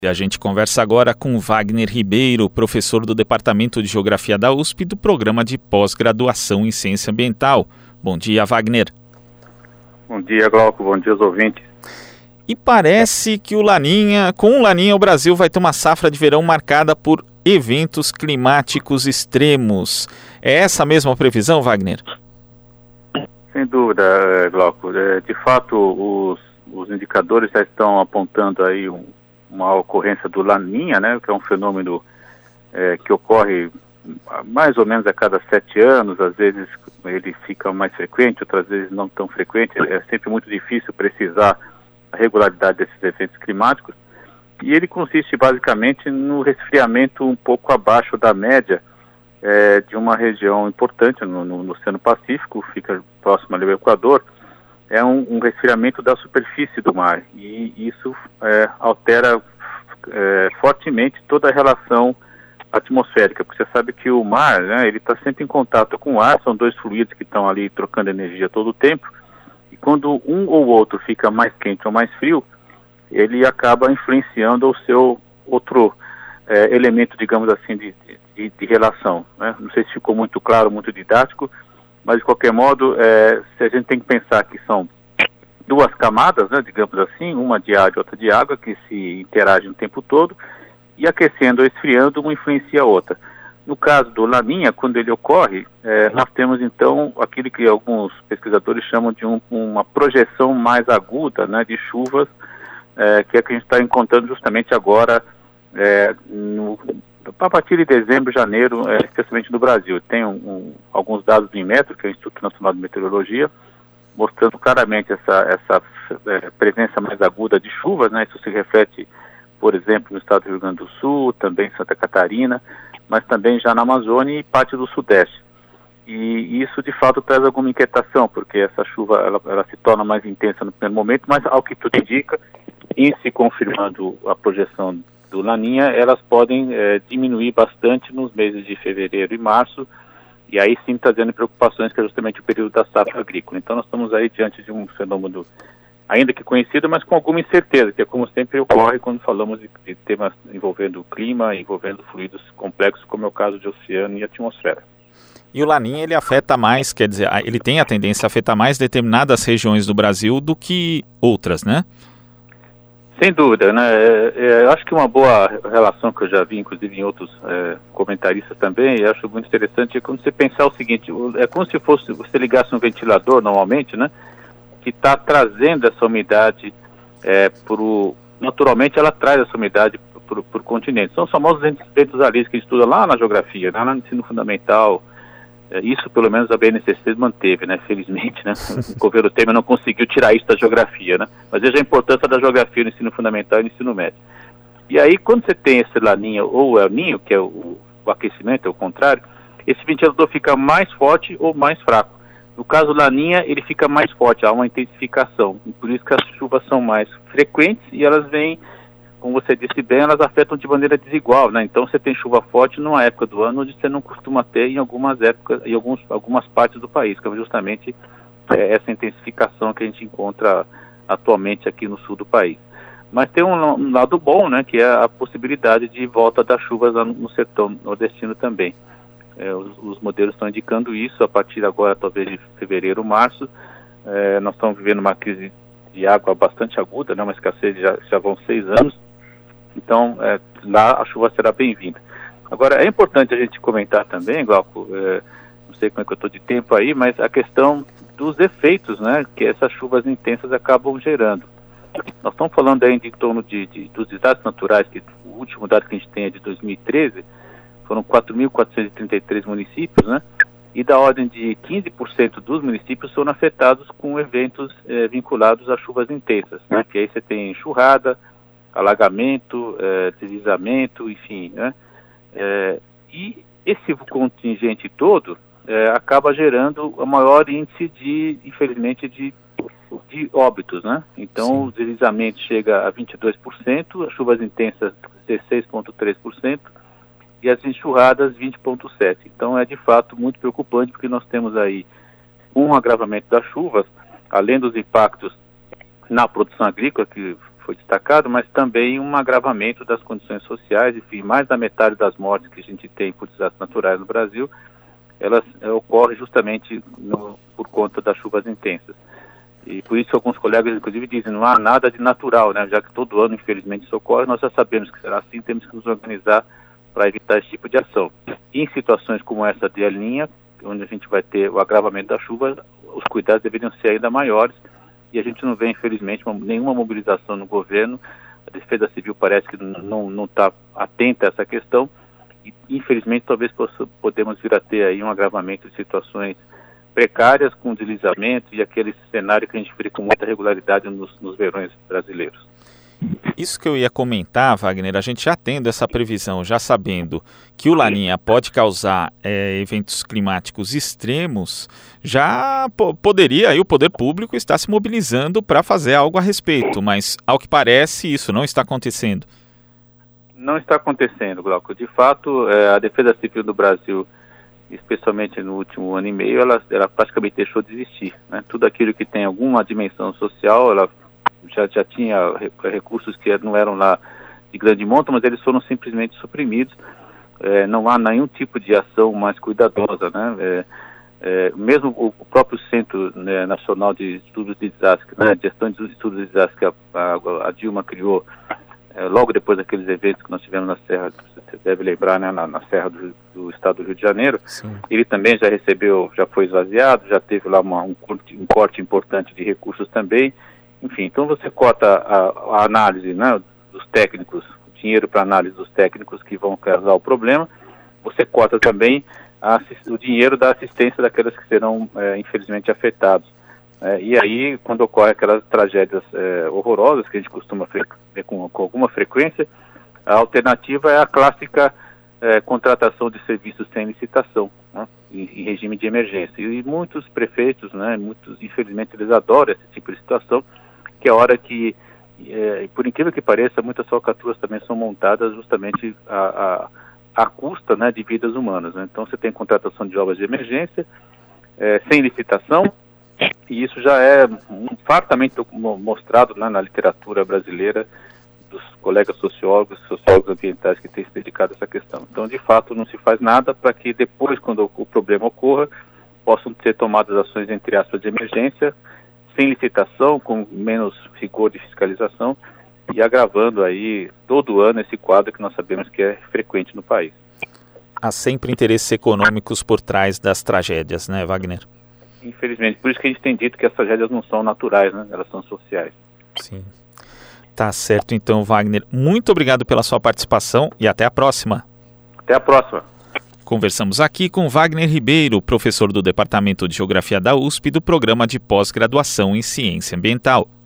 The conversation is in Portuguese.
E a gente conversa agora com Wagner Ribeiro, professor do Departamento de Geografia da USP do Programa de Pós-Graduação em Ciência Ambiental. Bom dia, Wagner. Bom dia, Glauco. Bom dia aos ouvintes. E parece que com o Laninha o Brasil vai ter uma safra de verão marcada por eventos climáticos extremos. É essa mesma previsão, Wagner? Sem dúvida, Glauco. De fato, os indicadores já estão apontando aí uma ocorrência do Laninha, né, que é um fenômeno que ocorre mais ou menos a cada 7 anos. Às vezes ele fica mais frequente, outras vezes não tão frequente. É sempre muito difícil precisar a regularidade desses eventos climáticos. E ele consiste basicamente no resfriamento um pouco abaixo da média de uma região importante no Oceano Pacífico, fica próximo ali ao Equador. É um resfriamento da superfície do mar, e isso altera fortemente toda a relação atmosférica, porque você sabe que o mar, né, ele está sempre em contato com o ar, são dois fluidos que estão ali trocando energia todo o tempo, e quando um ou outro fica mais quente ou mais frio, ele acaba influenciando o seu outro elemento, digamos assim, de relação, né? Não sei se ficou muito claro, muito didático, mas de qualquer modo, se a gente tem que pensar que são duas camadas, né, digamos assim, uma de ar e outra de água, que se interagem o tempo todo, e aquecendo ou esfriando, uma influencia a outra. No caso do Laninha, quando ele ocorre, nós temos então aquilo que alguns pesquisadores chamam de uma projeção mais aguda, né, de chuvas, que é a que a gente está encontrando justamente agora, a partir de dezembro, janeiro, especialmente no Brasil. Tem alguns dados do Inmetro, que é o Instituto Nacional de Meteorologia, mostrando claramente essa presença mais aguda de chuvas, né? Isso se reflete, por exemplo, no estado do Rio Grande do Sul, também em Santa Catarina, mas também já na Amazônia e parte do Sudeste. E isso, de fato, traz alguma inquietação, porque essa chuva ela se torna mais intensa no primeiro momento, mas, ao que tudo indica, em se confirmando a projeção do Laninha, elas podem diminuir bastante nos meses de fevereiro e março, e aí sim trazendo preocupações, que é justamente o período da safra agrícola. Então nós estamos aí diante de um fenômeno ainda que conhecido, mas com alguma incerteza, que é como sempre ocorre quando falamos de temas envolvendo o clima, envolvendo fluidos complexos, como é o caso de oceano e atmosfera. E o Laninha, ele afeta mais, quer dizer, ele tem a tendência a afetar mais determinadas regiões do Brasil do que outras, né? Sem dúvida, né? Eu acho que uma boa relação que eu já vi, inclusive em outros comentaristas também, e acho muito interessante, é quando você pensar o seguinte: é como se você ligasse um ventilador normalmente, né? Que está trazendo essa umidade naturalmente ela traz essa umidade para o continente. São os famosos ventos alísios que a gente estuda lá na geografia, lá no ensino fundamental. Isso pelo menos a BNCC manteve, né? Felizmente, né? O governo Temer não conseguiu tirar isso da geografia, né? Mas veja a importância da geografia no ensino fundamental e no ensino médio. E aí, quando você tem esse Laninha ou El Ninho, que é o aquecimento, é o contrário, esse ventilador fica mais forte ou mais fraco. No caso Laninha, ele fica mais forte, há uma intensificação. E por isso que as chuvas são mais frequentes e elas vêm, como você disse bem, elas afetam de maneira desigual, né? Então você tem chuva forte numa época do ano onde você não costuma ter em algumas épocas, em algumas partes do país, que é justamente essa intensificação que a gente encontra atualmente aqui no sul do país. Mas tem um lado bom, né, que é a possibilidade de volta das chuvas no setor nordestino também. Os modelos estão indicando isso a partir agora, talvez de fevereiro, março. Nós estamos vivendo uma crise de água bastante aguda, né, uma escassez já vão 6 anos. Então, lá a chuva será bem-vinda. Agora, é importante a gente comentar também, Glauco, não sei como é que eu estou de tempo aí, mas a questão dos efeitos, né, que essas chuvas intensas acabam gerando. Nós estamos falando aí em torno dos desastres naturais, que o último dado que a gente tem é de 2013, foram 4.433 municípios, né, e da ordem de 15% dos municípios foram afetados com eventos vinculados a chuvas intensas, né, que aí você tem enxurrada, alagamento, deslizamento, enfim, né? E esse contingente todo acaba gerando o maior índice infelizmente, de óbitos, né? Então, sim, o deslizamento chega a 22%, as chuvas intensas 16,3% e as enxurradas 20,7%. Então, é de fato muito preocupante, porque nós temos aí um agravamento das chuvas, além dos impactos na produção agrícola, que foi destacado, mas também um agravamento das condições sociais. Enfim, mais da metade das mortes que a gente tem por desastres naturais no Brasil, elas ocorrem justamente por conta das chuvas intensas. E por isso alguns colegas, inclusive, dizem não há nada de natural, né? Já que todo ano, infelizmente, isso ocorre, nós já sabemos que será assim, temos que nos organizar para evitar esse tipo de ação. E em situações como essa de El Niño, onde a gente vai ter o agravamento da chuva, os cuidados deveriam ser ainda maiores, e a gente não vê, infelizmente, nenhuma mobilização no governo. A Defesa Civil parece que não está atenta a essa questão, e infelizmente talvez podemos vir a ter aí um agravamento de situações precárias, com deslizamento e aquele cenário que a gente vê com muita regularidade nos verões brasileiros. Isso que eu ia comentar, Wagner, a gente já tendo essa previsão, já sabendo que o Laninha pode causar eventos climáticos extremos, já poderia aí o poder público estar se mobilizando para fazer algo a respeito, mas ao que parece isso não está acontecendo. Não está acontecendo, Glauco. De fato, a Defesa Civil do Brasil, especialmente no último ano e meio, ela praticamente deixou de existir, né? Tudo aquilo que tem alguma dimensão social, ela já tinha recursos que não eram lá de grande monta, mas eles foram simplesmente suprimidos. Não há nenhum tipo de ação mais cuidadosa, né? Mesmo o próprio Centro, né, Nacional de Estudos de Desastre, né, Gestão de Estudos de Desastre, que a Dilma criou logo depois daqueles eventos que nós tivemos na Serra, você deve lembrar, né, na Serra do Estado do Rio de Janeiro. Sim. Ele também já foi esvaziado, já teve lá um corte importante de recursos também. Enfim, então você corta a análise, né, dos técnicos, o dinheiro para análise dos técnicos que vão causar o problema, você corta também o dinheiro da assistência daquelas que serão, infelizmente, afetados. E aí, quando ocorre aquelas tragédias horrorosas que a gente costuma ver com alguma frequência, a alternativa é a clássica contratação de serviços sem licitação, né, em regime de emergência. E muitos prefeitos, né, infelizmente, eles adoram esse tipo de situação, que é a hora que, por incrível que pareça, muitas falcatruas também são montadas justamente à custa, né, de vidas humanas, né? Então você tem contratação de obras de emergência, sem licitação, e isso já é fartamente mostrado, né, na literatura brasileira, dos colegas sociólogos ambientais que têm se dedicado a essa questão. Então, de fato, não se faz nada para que depois, quando o problema ocorra, possam ser tomadas ações, entre aspas, de emergência, sem licitação, com menos rigor de fiscalização e agravando aí todo ano esse quadro que nós sabemos que é frequente no país. Há sempre interesses econômicos por trás das tragédias, né, Wagner? Infelizmente, por isso que a gente tem dito que as tragédias não são naturais, né? Elas são sociais. Sim. Tá certo então, Wagner. Muito obrigado pela sua participação e até a próxima. Até a próxima. Conversamos aqui com Wagner Ribeiro, professor do Departamento de Geografia da USP do Programa de Pós-Graduação em Ciência Ambiental.